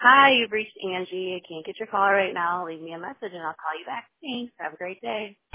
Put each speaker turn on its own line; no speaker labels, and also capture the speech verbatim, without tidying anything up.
Hi, you've reached Angie. I can't get your call right now. Leave me a message and I'll call you back. Thanks. Have a great day.